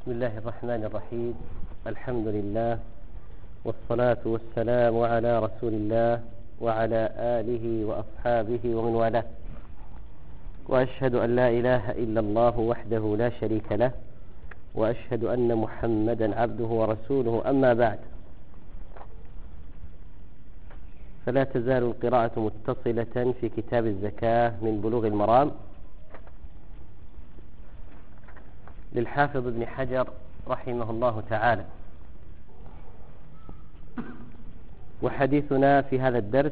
بسم الله الرحمن الرحيم. الحمد لله والصلاة والسلام على رسول الله وعلى آله وأصحابه ومن والاه، وأشهد أن لا إله إلا الله وحده لا شريك له، وأشهد أن محمدا عبده ورسوله. أما بعد، فلا تزال القراءة متصلة في كتاب الزكاة من بلوغ المرام للحافظ ابن حجر رحمه الله تعالى. وحديثنا في هذا الدرس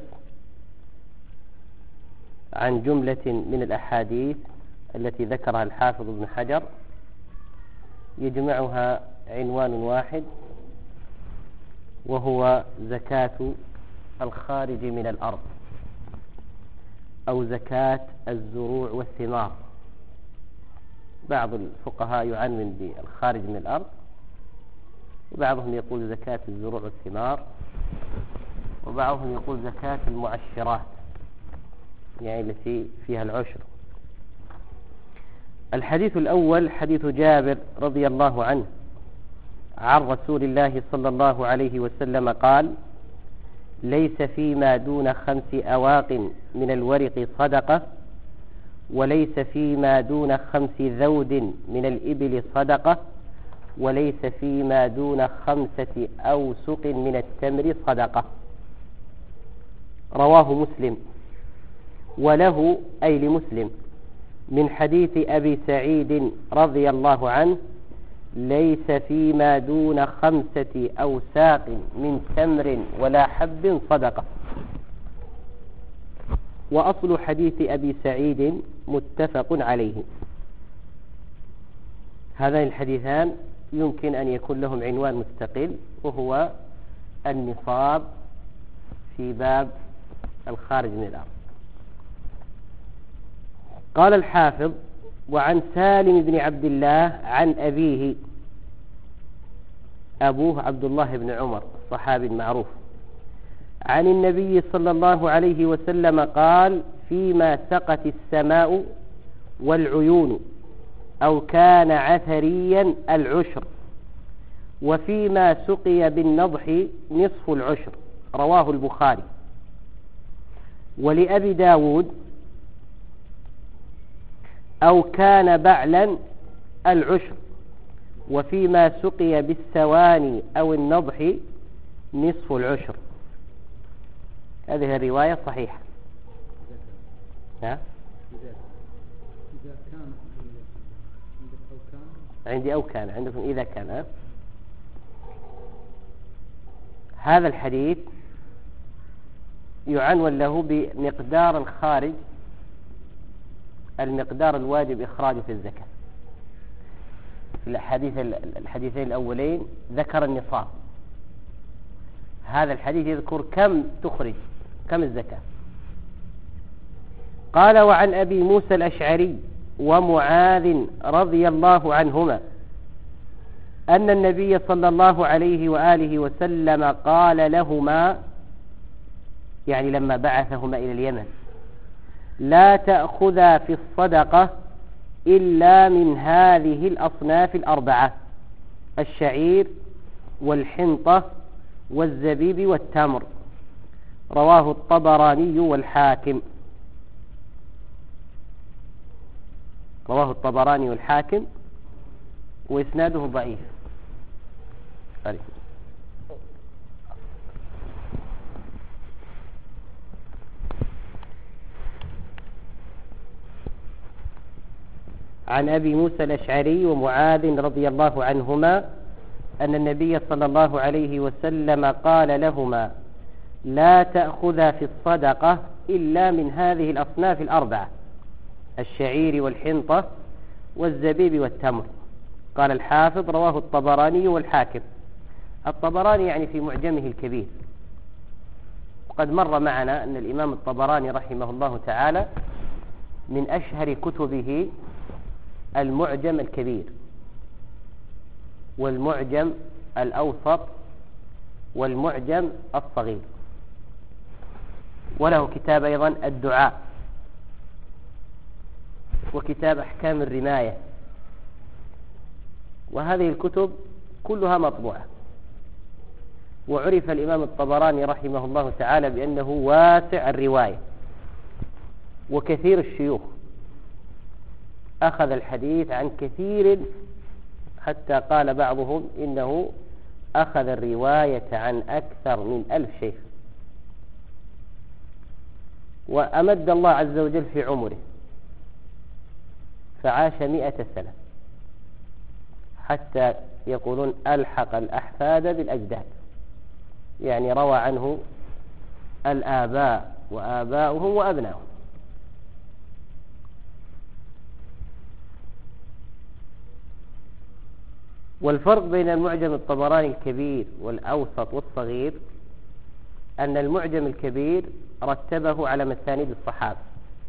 عن جملة من الأحاديث التي ذكرها الحافظ ابن حجر، يجمعها عنوان واحد، وهو زكاة الخارج من الأرض، أو زكاة الزروع والثمار. بعض الفقهاء يعنون بالخارج من الأرض، وبعضهم يقول زكاة الزروع والثمار، وبعضهم يقول زكاة المعشرات، يعني التي فيها العشر. الحديث الأول حديث جابر رضي الله عنه عن رسول الله صلى الله عليه وسلم قال: ليس فيما دون 5 أواق من الورق صدقة، وليس فيما دون 5 ذود من الإبل صدقة، وليس فيما دون 5 أوسق من التمر صدقة. رواه مسلم، وله أي لمسلم من حديث أبي سعيد رضي الله عنه: ليس فيما دون 5 أوساق من تمر ولا حب صدقة. وأصل حديث أبي سعيد متفق عليه. هذان الحديثان يمكن أن يكون لهم عنوان مستقل، وهو النصاب في باب الخارج من الأرض. قال الحافظ: وعن سالم بن عبد الله عن أبيه، أبوه عبد الله بن عمر الصحابي المعروف، عن النبي صلى الله عليه وسلم قال: فيما سقت السماء والعيون أو كان عثريا العشر، وفيما سقي بالنضح نصف العشر. رواه البخاري. ولأبي داود: أو كان بعلا العشر، وفيما سقي بالثواني أو النضح نصف العشر. هذه الرواية صحيحة. إذا كان عندك أو كان، عندي أو كان، عندكم إذا كان. هذا الحديث يعنون له بمقدار الخارج، المقدار الواجب إخراجه في الزكاة. في الحديثين الأولين ذكر النصاب، هذا الحديث يذكر كم تخرج، كم الزكاة. قال: وعن أبي موسى الأشعري ومعاذ رضي الله عنهما أن النبي صلى الله عليه وآله وسلم قال لهما، يعني لما بعثهما إلى اليمن: لا تأخذا في الصدقة إلا من هذه الأصناف الأربعة: الشعير والحنطة والزبيب والتمر. رواه الطبراني والحاكم. رواه الطبراني والحاكم، وإسناده ضعيف. عن أبي موسى الأشعري ومعاذ رضي الله عنهما أن النبي صلى الله عليه وسلم قال لهما: لا تأخذا في الصدقة إلا من هذه الأصناف الأربعة: الشعير والحنطة والزبيب والتمر. قال الحافظ: رواه الطبراني والحاكم. الطبراني يعني في معجمه الكبير. وقد مر معنا أن الإمام الطبراني رحمه الله تعالى من أشهر كتبه المعجم الكبير، والمعجم الأوسط، والمعجم الصغير. وله كتاب أيضا الدعاء، وكتاب أحكام الرماية، وهذه الكتب كلها مطبوعة. وعرف الإمام الطبراني رحمه الله تعالى بأنه واسع الرواية وكثير الشيوخ، أخذ الحديث عن كثير، حتى قال بعضهم إنه أخذ الرواية عن أكثر من 1000 شيخ. وأمد الله عز وجل في عمره فعاش 100 سنة، حتى يقولون ألحق الأحفاد بالأجداد، يعني روى عنه الآباء وآباؤهم وأبنائهم. والفرق بين المعجم الطبراني الكبير والأوسط والصغير أن المعجم الكبير رتبه على مسانيد الصحابة.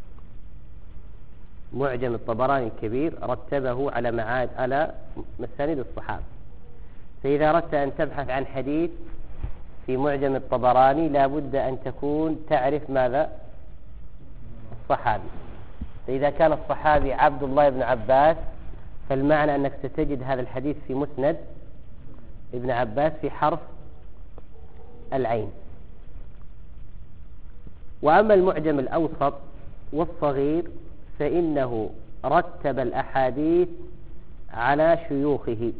معجم الطبراني الكبير رتبه على مسانيد الصحابة. فإذا أردت أن تبحث عن حديث في معجم الطبراني لا بد أن تكون تعرف ماذا؟ الصحابي. فإذا كان الصحابي عبد الله بن عباس فالمعنى أنك ستجد هذا الحديث في مسند ابن عباس في حرف العين. وأما المعجم الأوسط والصغير فإنه رتب الأحاديث على شيوخه.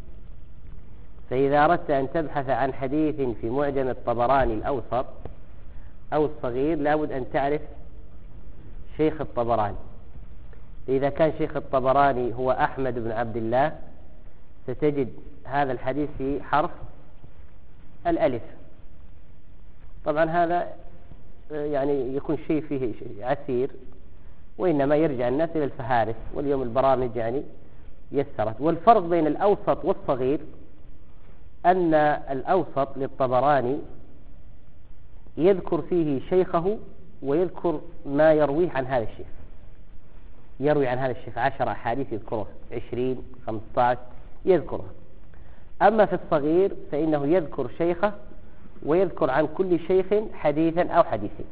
فإذا أردت أن تبحث عن حديث في معجم الطبراني الأوسط أو الصغير لابد أن تعرف شيخ الطبراني. إذا كان شيخ الطبراني هو أحمد بن عبد الله ستجد هذا الحديث في حرف الألف. طبعا هذا يعني يكون شيء فيه عسير، وإنما يرجع الناس إلى الفهارس، واليوم البرامج يعني يسرت. والفرق بين الأوسط والصغير أن الأوسط للطبراني يذكر فيه شيخه ويذكر ما يرويه عن هذا الشيخ. يروي عن هذا الشيخ 10 أحاديث يذكرها، 20 15 يذكرها. أما في الصغير فإنه يذكر شيخه ويذكر عن كل شيخ حديثا أو حديثين.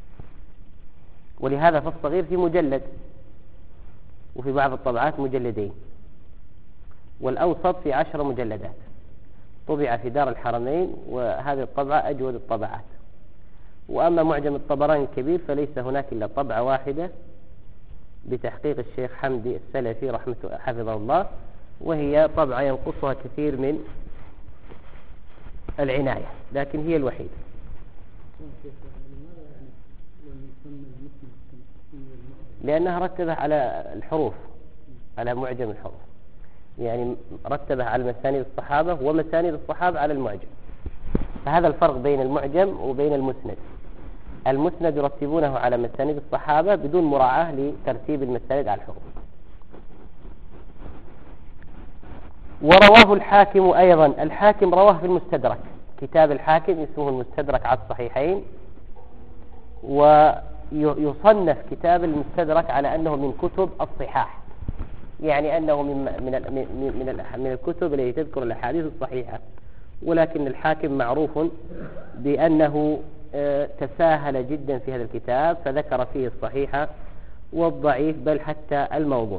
ولهذا في الصغير في مجلد، وفي بعض الطبعات مجلدين، والأوسط في 10 مجلدات، طبع في دار الحرمين، وهذه الطبعة أجود الطبعات. وأما معجم الطبراني الكبير فليس هناك إلا طبعة واحدة بتحقيق الشيخ حمدي السلفي حفظه الله، وهي طبعة ينقصها كثير من العناية، لكن هي الوحيدة. لأنها رتبها على الحروف، على معجم الحروف، يعني رتبها على مسانيد الصحابة ومسانيد الصحابة على المعجم. فهذا الفرق بين المعجم وبين المسند. المسند يرتبونه على مسانيد الصحابة بدون مراعاة لترتيب المسانيد على الحروف. ورواه الحاكم أيضا. الحاكم رواه في المستدرك، كتاب الحاكم اسمه المستدرك على الصحيحين، ويصنف كتاب المستدرك على أنه من كتب الصحاح، يعني أنه من الكتب التي تذكر الأحاديث الصحيحة. ولكن الحاكم معروف بأنه تساهل جدا في هذا الكتاب، فذكر فيه الصحيح والضعيف بل حتى الموضوع.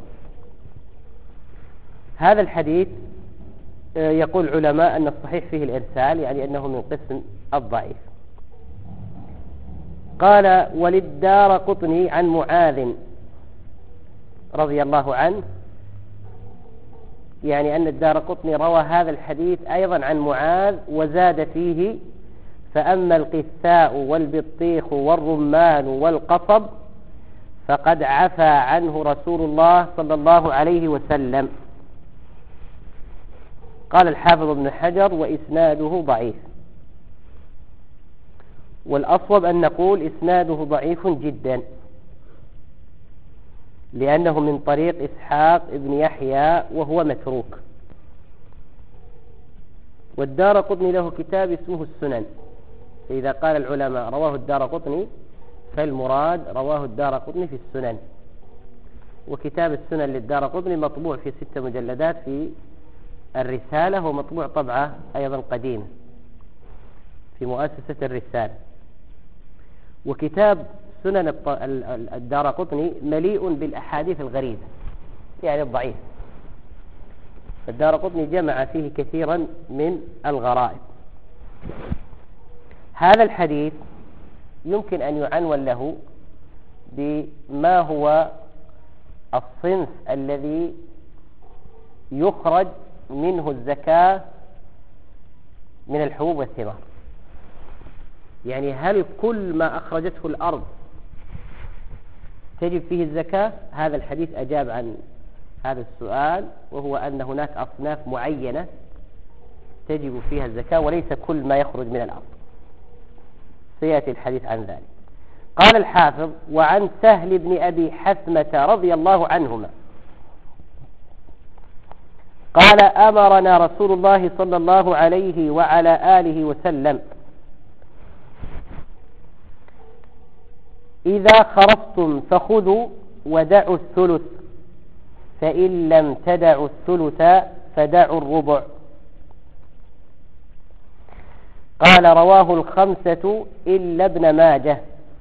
هذا الحديث يقول العلماء أن الصحيح فيه الإرسال، يعني أنه من قسم الضعيف. قال: وللدارقطني عن معاذ رضي الله عنه، يعني أن الدارقطني روى هذا الحديث أيضا عن معاذ وزاد فيه: فأما القثاء والبطيخ والرمان والقصب فقد عفى عنه رسول الله صلى الله عليه وسلم. قال الحافظ ابن حجر: وإسناده ضعيف. والأصوب أن نقول إسناده ضعيف جدا، لأنه من طريق إسحاق ابن يحيى وهو متروك. والدارقطني له كتاب اسمه السنن، فإذا قال العلماء رواه الدارقطني فالمراد رواه الدارقطني في السنن. وكتاب السنن للدارقطني مطبوع في 6 مجلدات في الرسالة، ومطبوع طبعة أيضا قديمة في مؤسسة الرسالة. وكتاب سنن الدارقطني مليء بالأحاديث الغريبة، يعني الضعيف. الدارقطني جمع فيه كثيرا من الغرائب. هذا الحديث يمكن أن يعنون له بما هو الصنف الذي يخرج منه الزكاة من الحبوب والثمار. يعني هل كل ما أخرجته الأرض تجب فيه الزكاة؟ هذا الحديث أجاب عن هذا السؤال، وهو أن هناك أصناف معينة تجب فيها الزكاة وليس كل ما يخرج من الأرض. سيأتي الحديث عن ذلك. قال الحافظ: وعن سهل بن أبي حثمة رضي الله عنهما قال: أمرنا رسول الله صلى الله عليه وعلى آله وسلم إذا خرصتم فخذوا ودعوا الثلث، فإن لم تدعوا الثلث فدعوا الربع. قال: رواه الخمسة إلا ابن ماجه،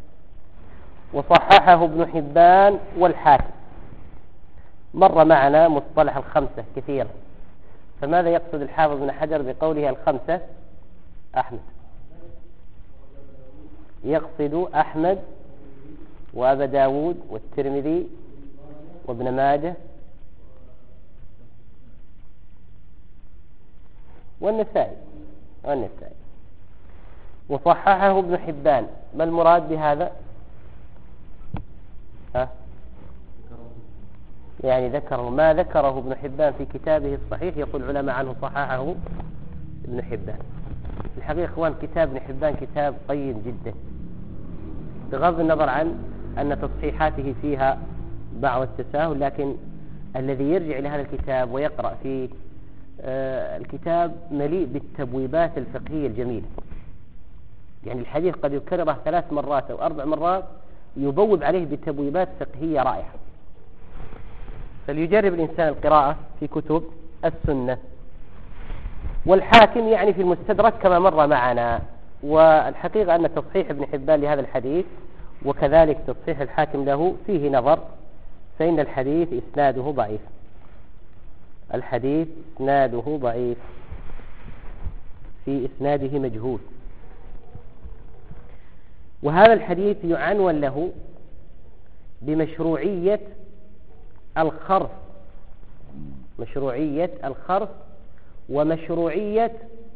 وصححه ابن حبان والحاكم. مر معنا مصطلح الخمسة كثيرا، فماذا يقصد الحافظ بن حجر بقوله الخمسة؟ أحمد، يقصد أحمد وأبا داود والترمذي وابن ماجه والنسائي وصححه ابن حبان. ما المراد بهذا؟ يعني ذكره ما ذكره ابن حبان في كتابه الصحيح، يقول العلماء عنه صححه ابن حبان. الحقيقة إخوان كتاب ابن حبان كتاب طيب جدا، بغض النظر عن أن تصحيحاته فيها بعض التساهل، لكن الذي يرجع إلى هذا الكتاب ويقرأ فيه الكتاب مليء بالتبويبات الفقهية الجميلة. يعني الحديث قد يكرره 3 مرات أو 4 مرات، يبوب عليه بتبويبات فقهية رائعة. فليجرب الإنسان القراءة في كتب السنة. والحاكم يعني في المستدرك كما مر معنا. والحقيقة أن تصحيح ابن حبان لهذا الحديث وكذلك تصحيح الحاكم له فيه نظر، فإن الحديث إسناده ضعيف. الحديث إسناده ضعيف، في إسناده مجهول. وهذا الحديث يعنون له بمشروعية الخرص، مشروعية الخرص ومشروعية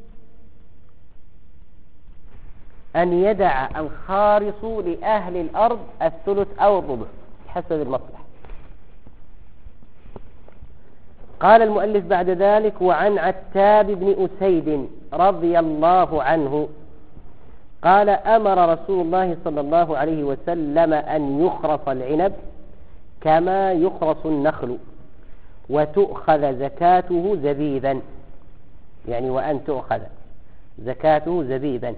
أن يدع الخارص لأهل الأرض الثلث أو الربع حسب المصلحة. قال المؤلف بعد ذلك: وعن عتاب بن أسيد رضي الله عنه قال: أمر رسول الله صلى الله عليه وسلم أن يخرص العنب كما يخرص النخل، وتؤخذ زكاته زبيبا. يعني وأن تؤخذ زكاته زبيبا.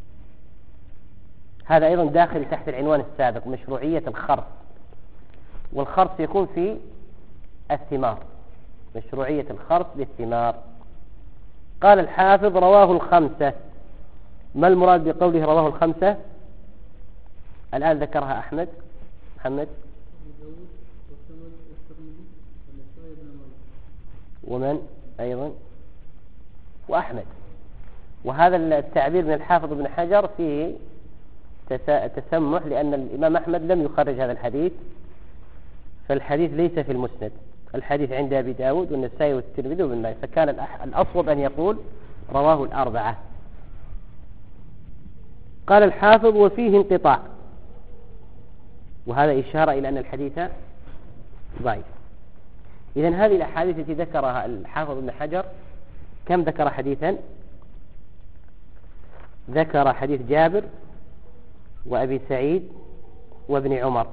هذا أيضا داخل تحت العنوان السابق، مشروعية الخرص. والخرص يكون في الثمار، مشروعية الخرص بالثمار. قال الحافظ: رواه الخمسة. ما المراد بقوله رواه الخمسة؟ الآن ذكرها أحمد محمد ومن أيضا وأحمد. وهذا التعبير من الحافظ ابن حجر فيه تسمح، لأن الإمام أحمد لم يخرج هذا الحديث، فالحديث ليس في المسند. الحديث عند أبي داود والنسائي والترمذي وابن ماجه، فكان الأصوب أن يقول رواه الأربعة. قال الحافظ: وفيه انقطاع، وهذا إشارة إلى أن الحديث ضعيف. إذن هذه الأحاديث التي ذكرها الحافظ ابن حجر كم ذكر حديثا؟ ذكر حديث جابر وأبي سعيد وابن عمر.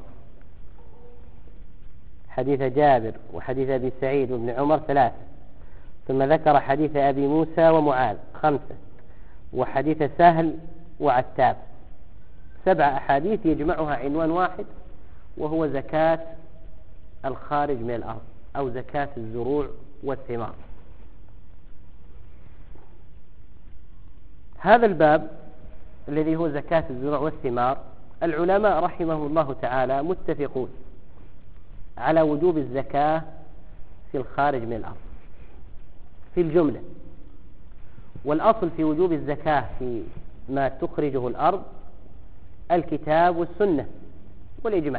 حديث جابر وحديث أبي سعيد وابن عمر 3، ثم ذكر حديث أبي موسى ومعاذ 5، وحديث سهل وعتاب 7 أحاديث يجمعها عنوان واحد، وهو زكاة الخارج من الأرض أو زكاة الزروع والثمار. هذا الباب الذي هو زكاة الزروع والثمار، العلماء رحمهم الله تعالى متفقون على وجوب الزكاة في الخارج من الأرض. في الجملة. والأصل في وجوب الزكاة في ما تخرجه الأرض الكتاب والسنة والإجماع.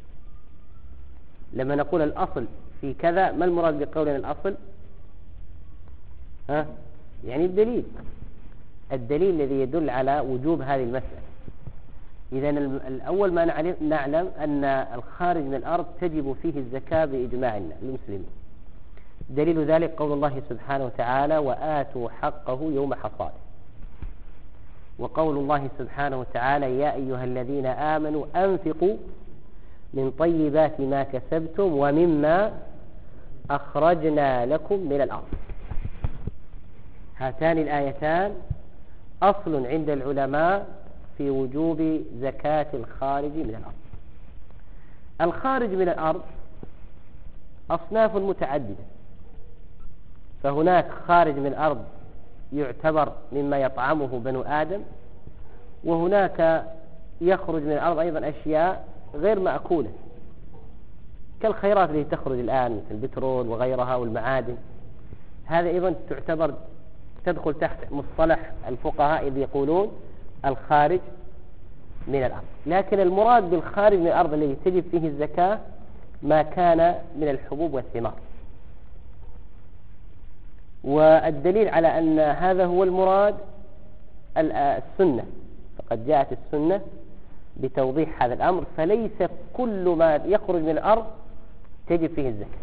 لما نقول الأصل في كذا، ما المراد بقولنا الأصل؟ يعني الدليل الذي يدل على وجوب هذه المسألة. إذن الأول ما نعلم أن الخارج من الأرض تجب فيه الزكاة بإجماع المسلمين. دليل ذلك قول الله سبحانه وتعالى: وآتوا حقه يوم حصاده. وقول الله سبحانه وتعالى: يا أيها الذين آمنوا أنفقوا من طيبات ما كسبتم ومما أخرجنا لكم من الأرض. هاتان الآيتان أصل عند العلماء في وجوب زكاة الخارج من الأرض. الخارج من الأرض أصناف متعددة، فهناك خارج من الأرض يعتبر مما يطعمه بنو آدم، وهناك يخرج من الأرض أيضا أشياء غير مأكولة كالخيرات التي تخرج الآن مثل البترول وغيرها والمعادن. هذا أيضا تدخل تحت مصطلح الفقهاء إذ يقولون الخارج من الأرض. لكن المراد بالخارج من الأرض الذي تجب فيه الزكاة ما كان من الحبوب والثمار. والدليل على أن هذا هو المراد السنة، فقد جاءت السنة بتوضيح هذا الأمر، فليس كل ما يخرج من الأرض تجب فيه الزكاة.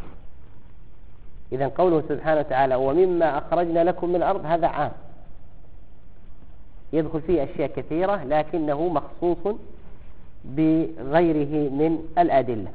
إذن قوله سبحانه وتعالى: ومما أخرجنا لكم من الأرض، هذا عام يدخل فيه أشياء كثيرة، لكنه مخصوص بغيره من الأدلة.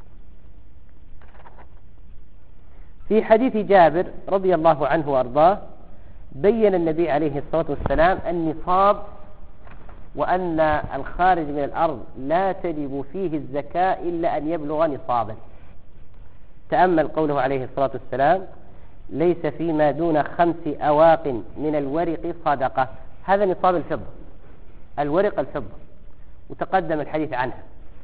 في حديث جابر رضي الله عنه وأرضاه بين النبي عليه الصلاة والسلام النصاب، وأن الخارج من الأرض لا تجب فيه الزكاة إلا أن يبلغ نصابا. تأمل قوله عليه الصلاة والسلام: ليس فيما دون 5 أواق من الورق صدقة. هذا نصاب الفضة، الورق الفضة، وتقدم الحديث عنها.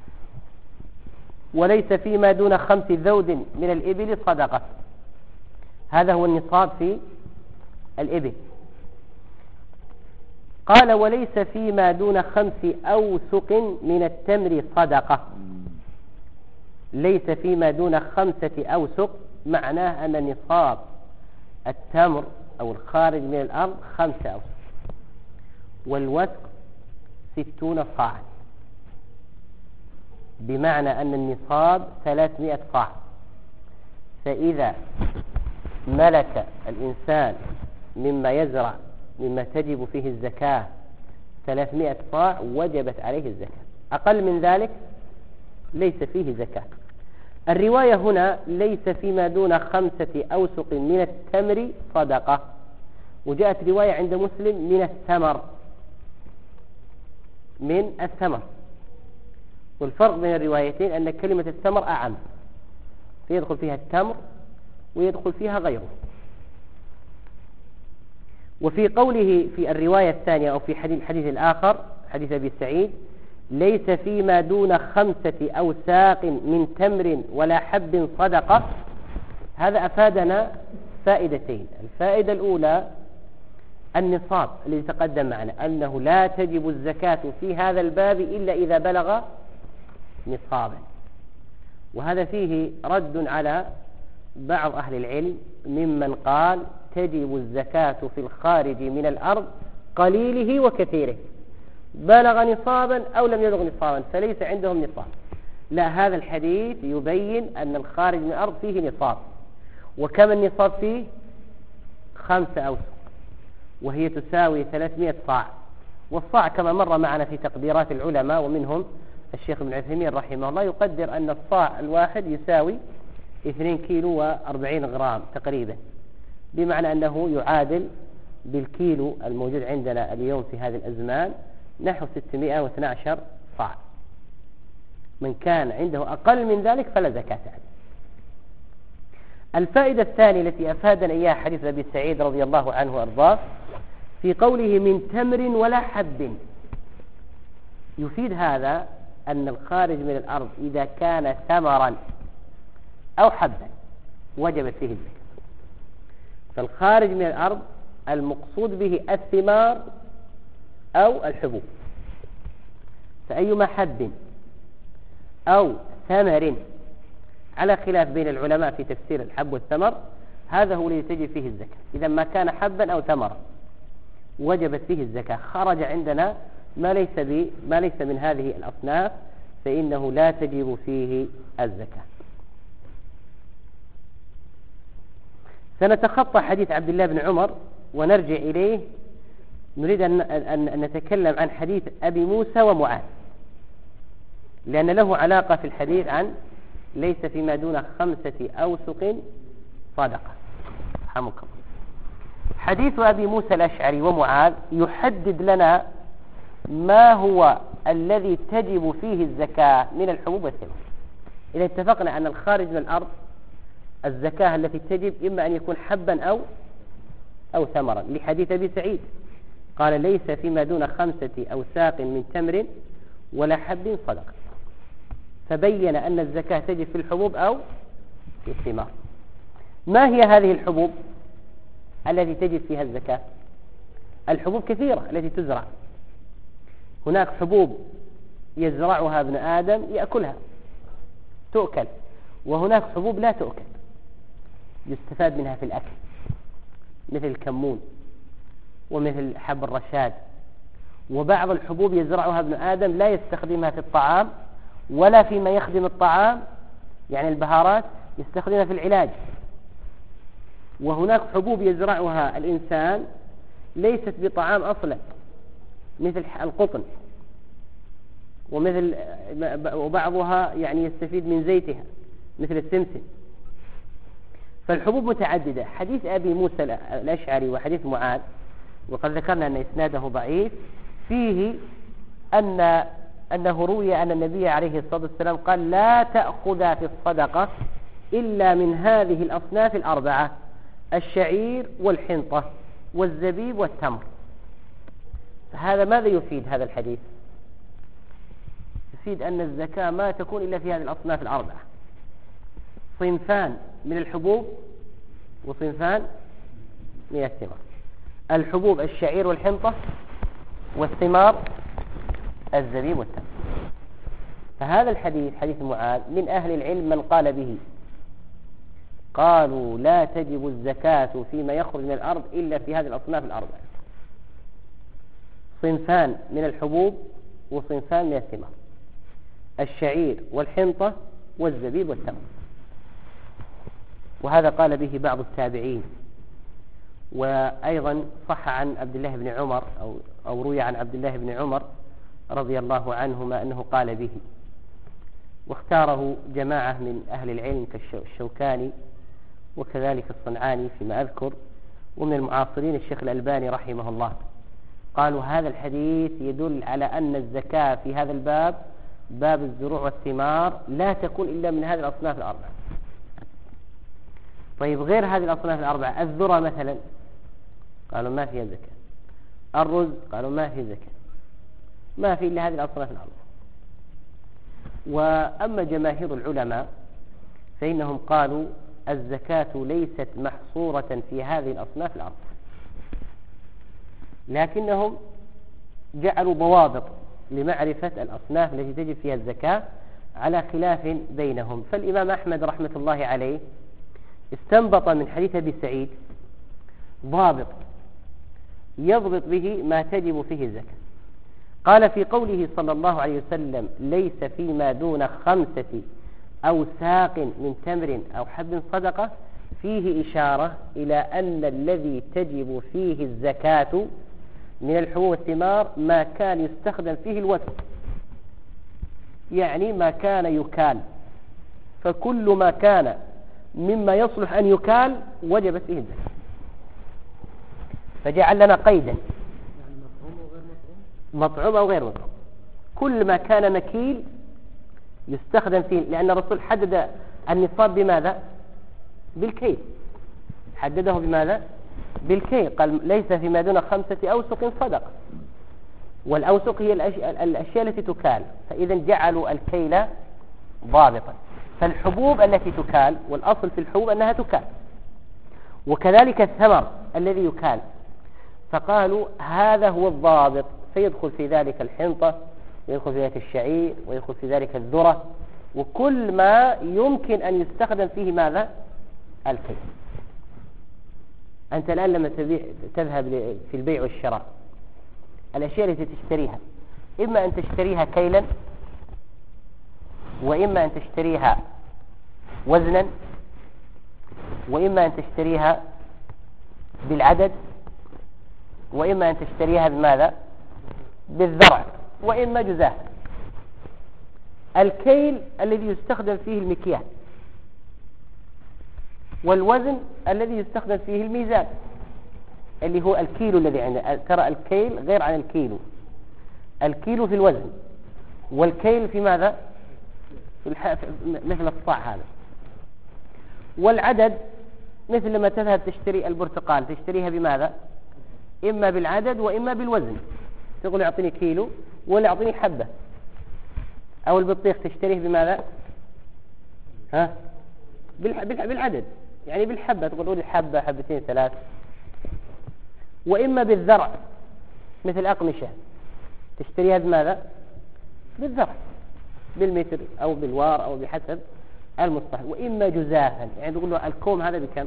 وليس فيما دون 5 ذود من الإبل صدقة. هذا هو النصاب في الإبل. قال: وليس فيما دون 5 أوسق من التمر صدقة. ليس فيما دون 5 أوسق، معناه أن نصاب التمر أو الخارج من الأرض 5 أوسق، والوسق 60 صاعا، بمعنى أن النصاب 300 صاع. فإذا ملك الإنسان مما يزرع مما تجب فيه الزكاة 300 صاع وجبت عليه الزكاة. أقل من ذلك ليس فيه زكاة. الرواية هنا: ليس فيما دون 5 أوسق من التمر صدقة. وجاءت رواية عند مسلم من الثمر. والفرق بين الروايتين أن كلمة الثمر أعم، فيدخل فيها التمر ويدخل فيها غيره. وفي قوله في الرواية الثانية أو في حديث الآخر، حديث أبي سعيد: ليس فيما دون 5 أوساق من تمر ولا حب صدقة. هذا أفادنا فائدتين. الفائدة الأولى النصاب الذي تقدم معنا، أنه لا تجب الزكاة في هذا الباب إلا إذا بلغ نصابا. وهذا فيه رد على بعض أهل العلم ممن قال تجب الزكاة في الخارج من الأرض قليله وكثيره، بلغ نصابا أو لم يبلغ نصابا فليس عندهم نصاب. لا، هذا الحديث يبين أن الخارج من الأرض فيه نصاب. وكم النصاب فيه؟ 5 أوسق، وهي تساوي 300 صاع. والصاع كما مر معنا في تقديرات العلماء ومنهم الشيخ ابن عثيمين رحمه الله يقدر أن الصاع الواحد يساوي 2 كيلو و40 غرام تقريبا، بمعنى أنه يعادل بالكيلو الموجود عندنا اليوم في هذه الأزمان نحو 612 صاع. من كان عنده أقل من ذلك فلا زكاة عليه. الفائدة الثانية التي أفادنا إياها حديث أبي سعيد رضي الله عنه وأرضاه في قوله من تمر ولا حب، يفيد هذا أن الخارج من الأرض إذا كان ثمرا أو حبا وجبت فيه الزكاة. فالخارج من الأرض المقصود به الثمار أو الحبوب، فأيما حب أو ثمر، على خلاف بين العلماء في تفسير الحب والثمر، هذا هو الذي تجب فيه الزكاة. إذا ما كان حبا أو ثمرا وجبت فيه الزكاة. خرج عندنا ما ليس من هذه الأصناف فإنه لا تجب فيه الزكاة. سنتخطى حديث عبد الله بن عمر ونرجع إليه. نريد أن نتكلم عن حديث أبي موسى ومعاذ، لأن له علاقة في الحديث عن ليس فيما دون 5 أوسق صدقة. رحمك الله. حديث أبي موسى الأشعري ومعاذ يحدد لنا ما هو الذي تجب فيه الزكاة من الحبوب والثمار. إذا اتفقنا أن الخارج من الأرض الزكاة التي تجب إما أن يكون حبا أو ثمرا، لحديث أبي سعيد قال ليس فيما دون 5 أوساق من تمر ولا حب صدقة، فبين أن الزكاة تجب في الحبوب أو في الثمار. ما هي هذه الحبوب التي تجب فيها الزكاة؟ الحبوب كثيرة التي تزرع. هناك حبوب يزرعها ابن آدم يأكلها تؤكل، وهناك حبوب لا تؤكل يستفاد منها في الأكل، مثل الكمون ومثل حب الرشاد. وبعض الحبوب يزرعها ابن آدم لا يستخدمها في الطعام ولا فيما يخدم الطعام، يعني البهارات يستخدمها في العلاج. وهناك حبوب يزرعها الإنسان ليست بطعام أصلا، مثل القطن وبعضها يعني يستفيد من زيتها مثل السمسم. فالحبوب متعددة. حديث أبي موسى الأشعري وحديث معاذ وقد ذكرنا أن إسناده ضعيف، فيه أنه روي أن النبي عليه الصلاة والسلام قال لا تأخذ في الصدقة إلا من هذه الأصناف 4: الشعير والحنطة والزبيب والتمر. هذا ماذا يفيد هذا الحديث؟ يفيد أن الزكاة ما تكون إلا في هذه الأصناف 4: صنفان من الحبوب وصنفان من الثمار. الحبوب الشعير والحنطة، والثمار الزبيب والتمر. فهذا الحديث حديث معاذ من أهل العلم من قال به، قالوا لا تجب الزكاة فيما يخرج من الأرض إلا في هذه الأصناف 4: صنفان من الحبوب وصنفان من الثمار: الشعير والحنطة والزبيب والتمر. وهذا قال به بعض التابعين. وأيضا صح عن عبد الله بن عمر أو روي عن عبد الله بن عمر رضي الله عنهما أنه قال به، واختاره جماعة من أهل العلم كالشوكاني وكذلك الصنعاني فيما أذكر، ومن المعاصرين الشيخ الألباني رحمه الله. قالوا هذا الحديث يدل على أن الزكاة في هذا الباب، باب الزروع والثمار، لا تكون إلا من هذه الأصناف 4. طيب غير هذه الأصناف 4، الذرة مثلا قالوا ما فيها زكاة، الرز قالوا ما فيه زكاة، ما في إلا هذه الأصناف 4. وأما جماهير العلماء فإنهم قالوا الزكاة ليست محصورة في هذه الأصناف 4، لكنهم جعلوا ضوابط لمعرفة الأصناف التي تجب فيها الزكاة على خلاف بينهم. فالإمام أحمد رحمة الله عليه استنبط من حديث أبي سعيد ضابط يضبط به ما تجب فيه الزكاة. قال في قوله صلى الله عليه وسلم ليس فيما دون 5 أوساق من تمر أو حب صدقة، فيه إشارة إلى أن الذي تجب فيه الزكاة من الحبوب والثمار ما كان يستخدم فيه الوسق، يعني ما كان يكال. فكل ما كان مما يصلح أن يكال وجبت فيه الزكاة. فجعل لنا قيدا، يعني مطعوم أو غير مطعوم، مطعوم أو غير مطعوم، كل ما كان مكيل يستخدم فيه، لأن الرسول حدد النصاب بماذا؟ بالكيل. حدده بماذا؟ بالكيل. قال ليس فيما دون 5 أوسق صدقة، والأوسق هي الأشياء التي تكال، فإذا جعلوا الكيل ضابطا. فالحبوب التي تكال، والأصل في الحبوب أنها تكال، وكذلك الثمر الذي يكال، فقالوا هذا هو الضابط، فيدخل في ذلك الحنطة، ويدخل في ذلك الشعير، ويدخل في ذلك الذرة، وكل ما يمكن أن يستخدم فيه ماذا؟ الكيل. أنت الآن لما تذهب في البيع والشراء، الأشياء التي تشتريها إما أن تشتريها كيلا، وإما أن تشتريها وزنا، وإما أن تشتريها بالعدد، وإما أن تشتريها بماذا؟ بالذرع، وإما جزاء. الكيل الذي يستخدم فيه المكيال، والوزن الذي يستخدم فيه الميزان اللي هو الكيلو الذي عندنا. ترى الكيل غير عن الكيلو، الكيلو في الوزن، والكيل في ماذا؟ مثل الصاع هذا. والعدد مثل لما تذهب تشتري البرتقال، تشتريها بماذا؟ إما بالعدد وإما بالوزن، تقول يعطيني كيلو ولا يعطيني حبة. أو البطيخ تشتريه بماذا؟ ها؟ بالعدد، يعني بالحبة، تقول لي حبة، حبتين، ثلاث. وإما بالذرع مثل أقمشة، تشتريها بماذا؟ بالذرع، بالمتر أو بالوار أو بحسب المصطلح. وإما جزافا، يعني تقول له الكوم هذا بكم؟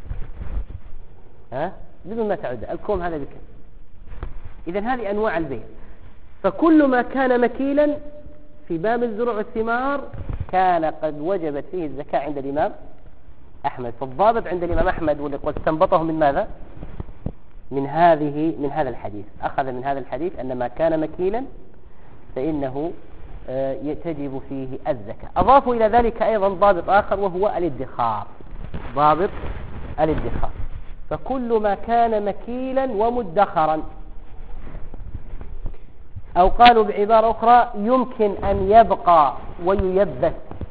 ها؟ بدون ما تعد الكوم هذا بكم. إذن هذه أنواع البيع. فكل ما كان مكيلا في باب الزروع والثمار كان قد وجبت فيه الزكاة عند الإمام أحمد. فالضابط عند الإمام أحمد واستنبطه من ماذا؟ من هذا الحديث. أخذ من هذا الحديث أن ما كان مكيلا فإنه تجب فيه الزكاة. أضافوا إلى ذلك أيضا ضابط آخر وهو الادخار. ضابط الادخار، فكل ما كان مكيلا ومدخرا، أو قالوا بعبارة أخرى يمكن أن يبقى وييبس،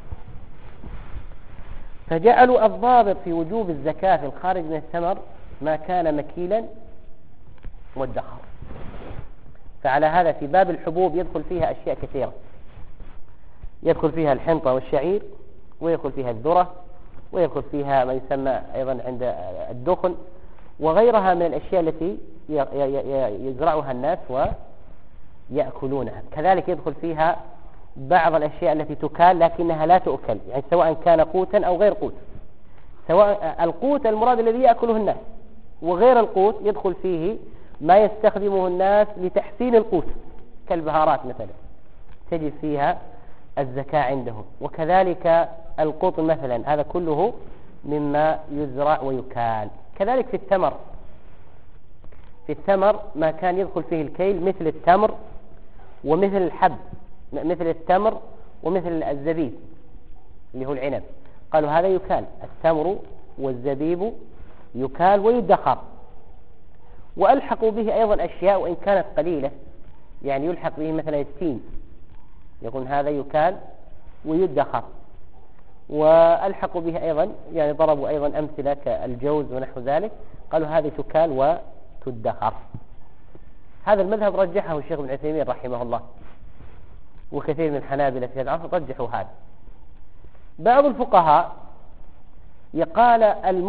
فجعلوا الضابط في وجوب الزكاة في الخارج من الثمر ما كان مكيلا مدخر. فعلى هذا في باب الحبوب يدخل فيها أشياء كثيرة، يدخل فيها الحنطة والشعير، ويدخل فيها الذرة، ويدخل فيها ما يسمى أيضا عند الدخن، وغيرها من الأشياء التي يزرعها الناس ويأكلونها. كذلك يدخل فيها بعض الأشياء التي تكال لكنها لا تؤكل، يعني سواء كان قوتا أو غير قوت. سواء القوت المراد الذي يأكله الناس، وغير القوت يدخل فيه ما يستخدمه الناس لتحسين القوت كالبهارات مثلا، تجد فيها الزكاة عندهم. وكذلك القطن مثلا، هذا كله مما يزرع ويكال. كذلك في التمر، في التمر ما كان يدخل فيه الكيل مثل التمر ومثل الحب، مثل التمر ومثل الزبيب اللي هو العنب، قالوا هذا يكال. التمر والزبيب يكال ويدخر. وألحقوا به أيضا أشياء وإن كانت قليلة، يعني يلحق به مثلا التين، يقول هذا يكال ويدخر. وألحقوا به أيضا، يعني ضربوا أيضا أمثلة كالجوز ونحو ذلك، قالوا هذه تكال وتدخر. هذا المذهب رجحه الشيخ ابن عثيمين رحمه الله، وكثير من الحنابلة في هذا العصر رجحوا هذا. بعض الفقهاء يقال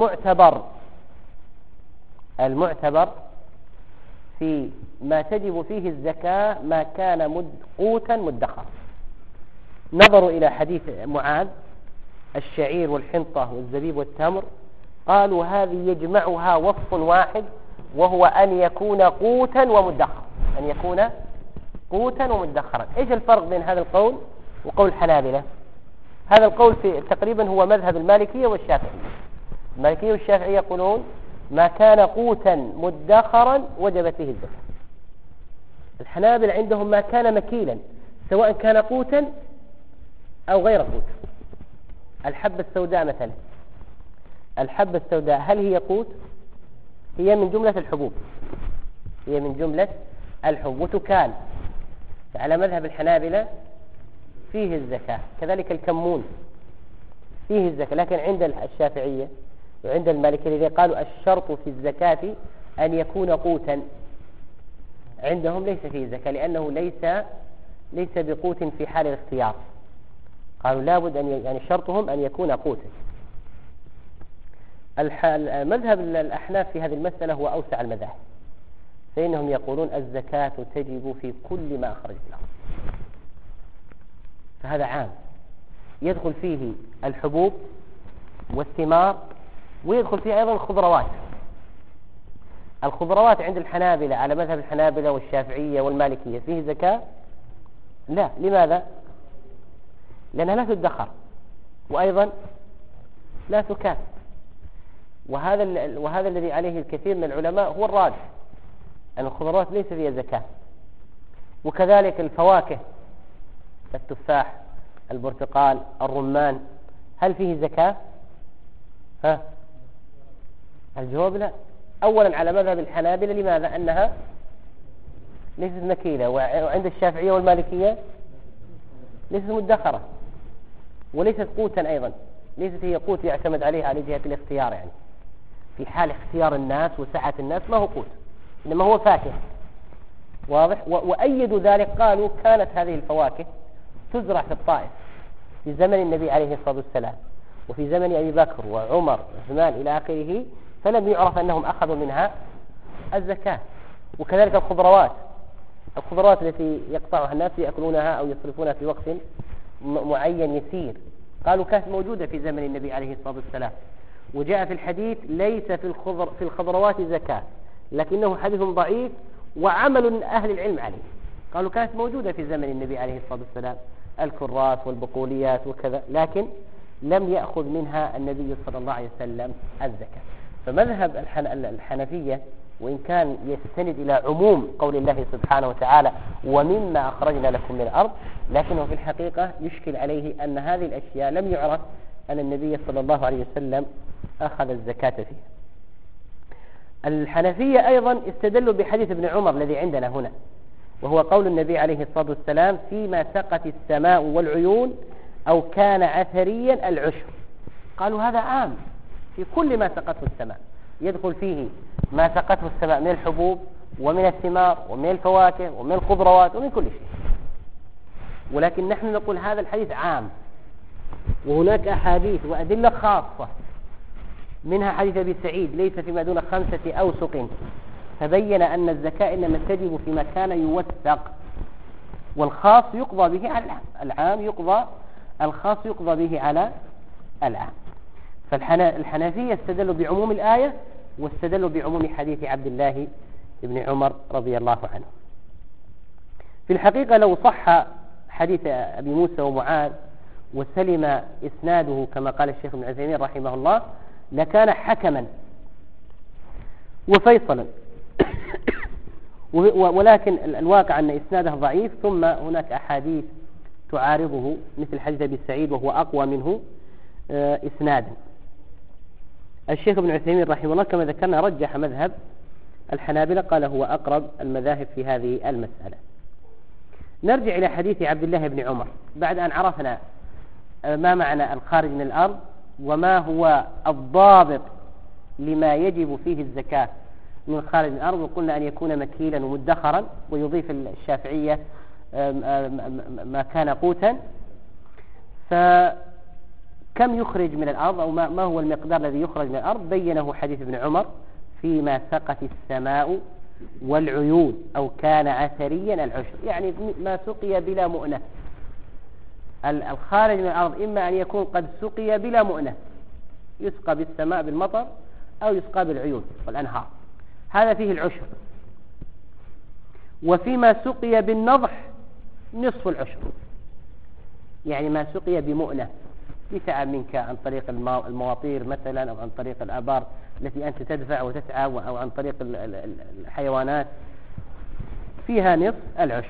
المعتبر في ما تجب فيه الزكاة ما كان قوتا مدخر. نظروا إلى حديث معاذ الشعير والحنطة والزبيب والتمر، قالوا هذه يجمعها وصف واحد، وهو أن يكون قوتا ومدخر، أن يكون قوتا ومدخرا. إيش الفرق بين هذا القول وقول الحنابلة؟ هذا القول في تقريبا هو مذهب المالكية والشافعية. المالكية والشافعية يقولون ما كان قوتا مدخرا وجبت فيه الزكاة. الحنابلة عندهم ما كان مكيلا سواء كان قوتا أو غير قوت. الحبة السوداء مثلا، الحبة السوداء هل هي قوت؟ هي من جملة الحبوب، هي من جملة الحبوب وتكال. على مذهب الحنابلة فيه الزكاة. كذلك الكمون فيه الزكاة، لكن عند الشافعية وعند المالكية الذين قالوا الشرط في الزكاة أن يكون قوتا، عندهم ليس فيه زكاة، لأنه ليس بقوت في حال الاختيار. قالوا لابد أن يعني شرطهم أن يكون قوتا. مذهب الأحناف في هذه المسألة هو أوسع المذاهب، فإنهم يقولون الزكاة تجب في كل ما أخرج الأرض، فهذا عام يدخل فيه الحبوب والثمار، ويدخل فيه أيضا الخضروات. الخضروات عند الحنابلة على مذهب الحنابلة والشافعية والمالكية فيه زكاة؟ لا. لماذا؟ لأنها لا تدخر وأيضا لا تكال، وهذا الذي عليه الكثير من العلماء هو الراجح، أن الخضروات ليس فيها زكاة. وكذلك الفواكه، التفاح، البرتقال، الرمان، هل فيه زكاة؟ الجواب لا. أولا على مذهب الحنابلة، لماذا؟ أنها ليست مكيلة، وعند الشافعية والمالكية ليست مدخرة وليست قوتا أيضا، ليست هي قوت يعتمد عليها على جهة الاختيار، يعني في حال اختيار الناس وسعة الناس ما هو قوت، إنما هو فاكهة. واضح؟ وأيدوا ذلك، قالوا كانت هذه الفواكه تزرع في الطائف في زمن النبي عليه الصلاة والسلام، وفي زمن أبي بكر وعمر وعثمان إلى آخره، فلم يعرف أنهم أخذوا منها الزكاة. وكذلك الخضروات التي يقطعها الناس يأكلونها أو يصرفونها في وقت معين يسير، قالوا كانت موجودة في زمن النبي عليه الصلاة والسلام. وجاء في الحديث ليس في الخضروات زكاة، لكنه حديث ضعيف وعمل أهل العلم عليه. قالوا كانت موجودة في زمن النبي عليه الصلاة والسلام الكراث والبقوليات وكذا، لكن لم يأخذ منها النبي صلى الله عليه وسلم الزكاة. فمذهب الحنفية وإن كان يستند إلى عموم قول الله سبحانه وتعالى ومما أخرجنا لكم من الأرض، لكنه في الحقيقة يشكل عليه أن هذه الأشياء لم يعرف أن النبي صلى الله عليه وسلم أخذ الزكاة فيها. الحنفية أيضا استدلوا بحديث ابن عمر الذي عندنا هنا، وهو قول النبي عليه الصلاة والسلام فيما سقت السماء والعيون أو كان عثريا العشر. قالوا هذا عام في كل ما سقته السماء، يدخل فيه ما سقته السماء من الحبوب ومن الثمار ومن الفواكه ومن الخضروات ومن كل شيء. ولكن نحن نقول هذا الحديث عام، وهناك أحاديث وأدلة خاصة، منها حديث أبي سعيد ليس فيما دون 5 أوسق، فبين أن الزكاة إنما تجب فيما كان يوثق، والخاص يقضى به على العام، الخاص يقضى به على العام. فالحنفية استدلوا بعموم الآية واستدلوا بعموم حديث عبد الله بن عمر رضي الله عنه. في الحقيقة لو صح حديث أبي موسى ومعاذ وسلم إسناده كما قال الشيخ ابن عثيمين رحمه الله، لكان حكما وفيصلا ولكن الواقع أن إسناده ضعيف، ثم هناك أحاديث تعارضه مثل حديث أبي سعيد وهو أقوى منه إسنادا. الشيخ ابن عثيمين رحمه الله كما ذكرنا رجح مذهب الحنابلة، قال هو أقرب المذاهب في هذه المسألة. نرجع إلى حديث عبد الله بن عمر بعد أن عرفنا ما معنى الخارج من الأرض وما هو الضابط لما يجب فيه الزكاة من خارج من الأرض، وقلنا أن يكون مكيلا ومدخرا، ويضيف الشافعية ما كان قوتا. فكم يخرج من الأرض أو ما هو المقدار الذي يخرج من الأرض؟ بينه حديث ابن عمر فيما سقت السماء والعيون أو كان عثريا العشر، يعني ما سقي بلا مؤنة. الخارج من الأرض إما أن يكون قد سقي بلا مؤنة، يسقى بالسماء بالمطر أو يسقى بالعيون والأنهار، هذا فيه العشر. وفيما سقي بالنضح نصف العشر، يعني ما سقي بمؤنة بتعب منك عن طريق المواطير مثلا، أو عن طريق الآبار التي أنت تدفع وتتعب، أو عن طريق الحيوانات، فيها نصف العشر.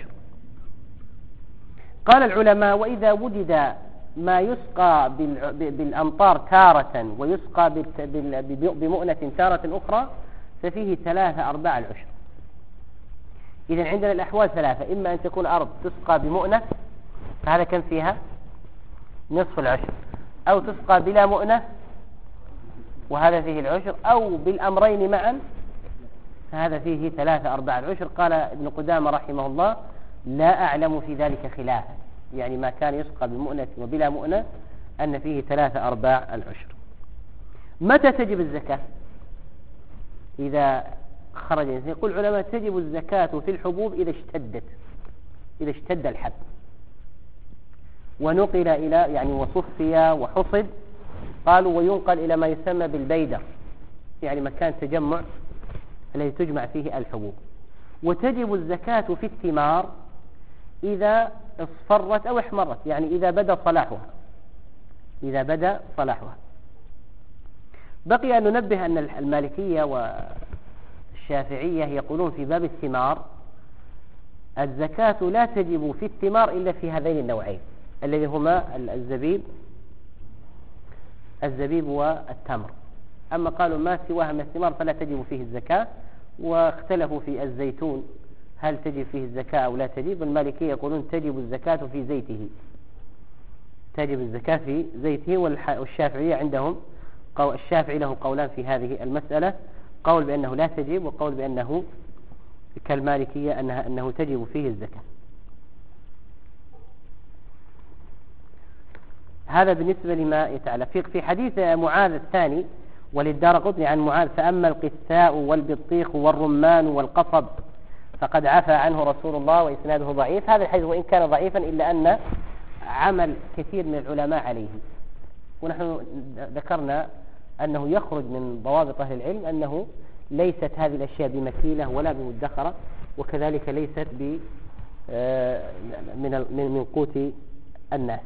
قال العلماء وإذا وجد ما يسقى بالأمطار تارة ويسقى بمؤنة تارة أخرى ففيه 3/4 العشر. إذن عندنا الأحوال 3، إما أن تكون أرض تسقى بمؤنة فهذا كم فيها نصف العشر، أو تسقى بلا مؤنة وهذا فيه العشر، أو بالأمرين معا فهذا فيه 3/4 العشر. قال ابن قدامة رحمه الله لا أعلم في ذلك خلافا، يعني ما كان يسقى بمؤنة وبلا مؤنة أن فيه 3/4 العشر. متى تجب الزكاة؟ إذا خرج الإنسان. يقول العلماء تجب الزكاة في الحبوب إذا اشتد الحب ونقل إلى يعني وصفي وحصد، قالوا وينقل إلى ما يسمى بالبيدر، يعني مكان تجمع الذي تجمع فيه الحبوب. وتجب الزكاة في الثمار إذا اصفرت أو احمرت، يعني إذا بدأ صلاحها. بقي أن ننبه أن المالكية والشافعية يقولون في باب الثمار الزكاة لا تجب في الثمار إلا في هذين النوعين الذي هما الزبيب والتمر. أما قالوا ما سواها من الثمار فلا تجب فيه الزكاة، واختلفوا في الزيتون هل تجب فيه الزكاة أو لا تجب. المالكية يقولون تجب الزكاة في زيته، والشافعية عندهم الشافعي له قولان في هذه المسألة، قول بأنه لا تجب، وقول بأنه كالمالكية أنه تجب فيه الزكاة. هذا بالنسبة لما يتعلق في حديث معاذ الثاني وللدارقطني عن معاذ: فأما القثاء والبطيخ والرمان والقصب فقد عفى عنه رسول الله، وإسناده ضعيف. هذا الحديث وإن كان ضعيفا إلا أن عمل كثير من العلماء عليه، ونحن ذكرنا أنه يخرج من ضوابط أهل العلم أنه ليست هذه الأشياء بمكيلة ولا بمدخرة، وكذلك ليست من قوت الناس.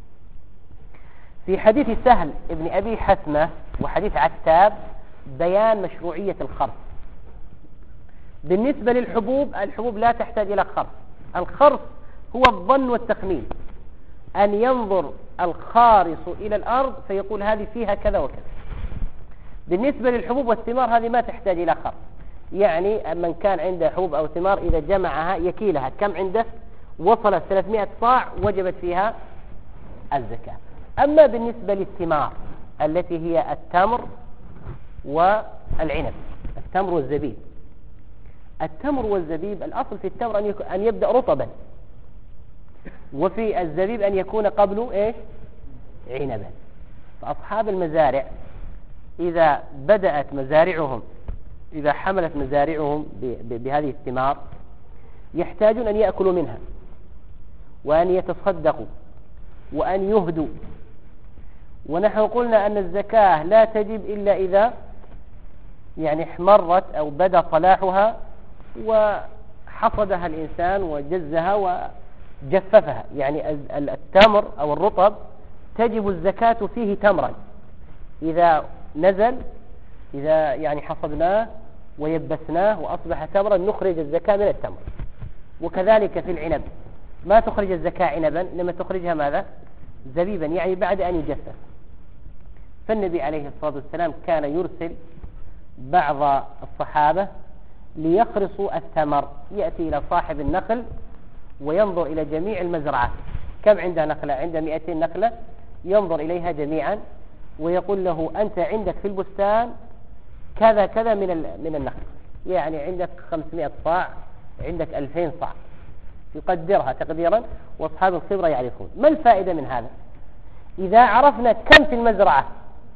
في حديث سهل ابن أبي حثمة وحديث عتاب بيان مشروعية الخرص. بالنسبة للحبوب، الحبوب لا تحتاج إلى خرص. الخرص هو الظن والتخمين، أن ينظر الخارص إلى الأرض فيقول هذه فيها كذا وكذا. بالنسبة للحبوب والثمار هذه ما تحتاج إلى خرص، يعني من كان عنده حبوب أو ثمار إذا جمعها يكيلها كم عنده وصل 300 صاع وجبت فيها الزكاة. أما بالنسبة للثمار التي هي التمر والعنب، التمر والزبيب، الأصل في التمر أن يبدأ رطبا، وفي الزبيب أن يكون قبله عنبا. فأصحاب المزارع إذا حملت مزارعهم بهذه الثمار يحتاجون أن يأكلوا منها وأن يتصدقوا وأن يهدوا. ونحن قلنا أن الزكاة لا تجب إلا إذا يعني احمرت أو بدا صلاحها وحصدها الإنسان وجزها وجففها. يعني التمر أو الرطب تجب الزكاة فيه تمرا إذا نزل، إذا يعني حصدناه ويبسناه وأصبح تمرا نخرج الزكاة من التمر. وكذلك في العنب ما تخرج الزكاة عنبا، إنما تخرجها ماذا؟ زبيبا، يعني بعد أن يجفف. فالنبي عليه الصلاة والسلام كان يرسل بعض الصحابة ليخرصوا الثمر، يأتي إلى صاحب النخل وينظر إلى جميع المزرعات، كم عنده نخلة؟ عنده 200 نخلة، ينظر إليها جميعا ويقول له أنت عندك في البستان كذا كذا من النخل، يعني عندك 500 صاع، عندك 2000 صاع، يقدرها تقديرا، وأصحاب الخبرة يعرفون. ما الفائدة من هذا؟ إذا عرفنا كم في المزرعة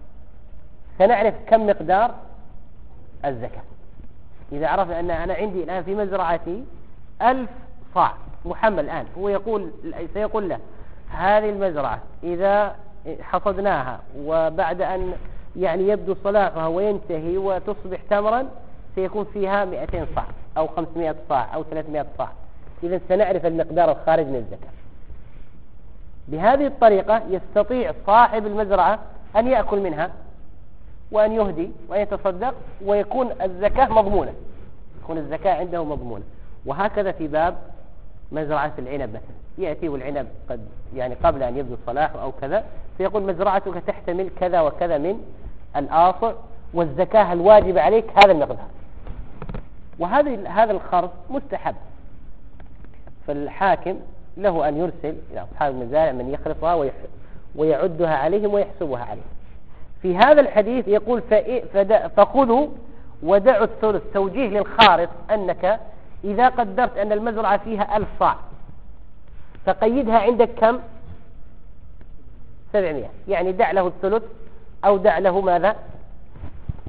سنعرف كم مقدار الزكاة. إذا عرفنا أن أنا عندي الآن في مزرعتي 1000 صاع محمل الآن، هو سيقول له هذه المزرعة إذا حصدناها وبعد أن يعني يبدو صلاحها وينتهي وتصبح تمرا سيكون فيها 200 صاع أو 500 صاع أو 300 صاع. إذا سنعرف المقدار الخارج من الزكاة. بهذه الطريقة يستطيع صاحب المزرعة أن يأكل منها وأن يهدي وأن يتصدق ويكون الزكاة مضمونة، يكون الزكاة عنده مضمونة. وهكذا في باب مزرعة العنب مثلا، يأتي والعنب قد يعني قبل أن يبدو الصلاح أو كذا، فيقول مزرعتك تحتمل كذا وكذا من الآصع، والزكاة الواجب عليك هذا المقدار. هذا الخرص مستحب، فالحاكم له أن يرسل إلى أصحاب المزارع من يخرصها ويعدها عليهم ويحسبها عليهم. في هذا الحديث يقول فخذوا ودعوا الثلث، توجيه للخارص أنك إذا قدرت أن المزرعة فيها 1000 صاع فقيدها عندك كم؟ 700، يعني دع له الثلث أو دع له ماذا؟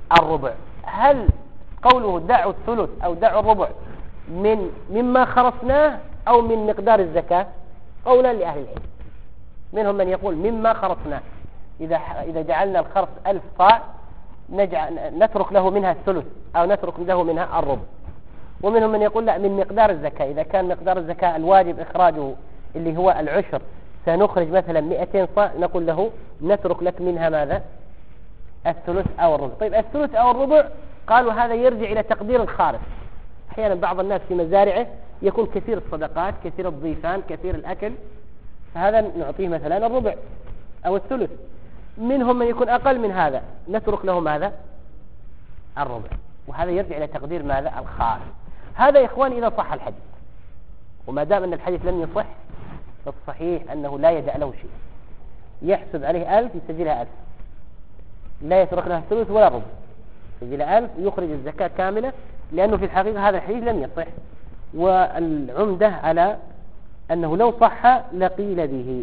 الربع. هل قوله دعوا الثلث أو دعوا الربع مما خرصناه أو من مقدار الزكاة؟ قولا لأهل العلم، منهم من يقول مما خرصناه، إذا جعلنا الخرص 1000 صاع نترك له منها الثلث أو نترك له منها الربع. ومنهم من يقول لا، من مقدار الزكاة، إذا كان مقدار الزكاة الواجب إخراجه اللي هو العشر سنخرج مثلا 200 صاع، نقول له نترك لك منها ماذا؟ الثلث أو الربع. طيب الثلث أو الربع قالوا هذا يرجع إلى تقدير الخارج. أحيانا بعض الناس في مزارعه يكون كثير الصدقات، كثير الضيفان، كثير الأكل، فهذا نعطيه مثلا الربع أو الثلث. منهم من يكون أقل من هذا، نترك له ماذا؟ الربع. وهذا يرجع إلى تقدير ماذا؟ الخارج. هذا يا إخوان إذا صح الحديث، وما دام أن الحديث لم يصح فالصحيح أنه لا يدع له شيء، يحسب عليه 1000 يسجلها 1000، لا يترك لها الثلث ولا الربع، يسجل 1000 يخرج الزكاة كاملة، لأنه في الحقيقة هذا الحديث لم يصح. والعمدة على أنه لو صح لقيل به.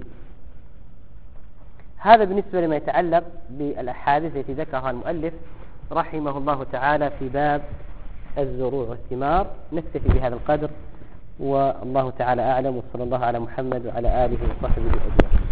هذا بالنسبة لما يتعلق بالأحاديث التي ذكرها المؤلف رحمه الله تعالى في باب الزروع والثمار. نكتفي بهذا القدر، والله تعالى أعلم، وصلى الله على محمد وعلى آله وصحبه أجمعين.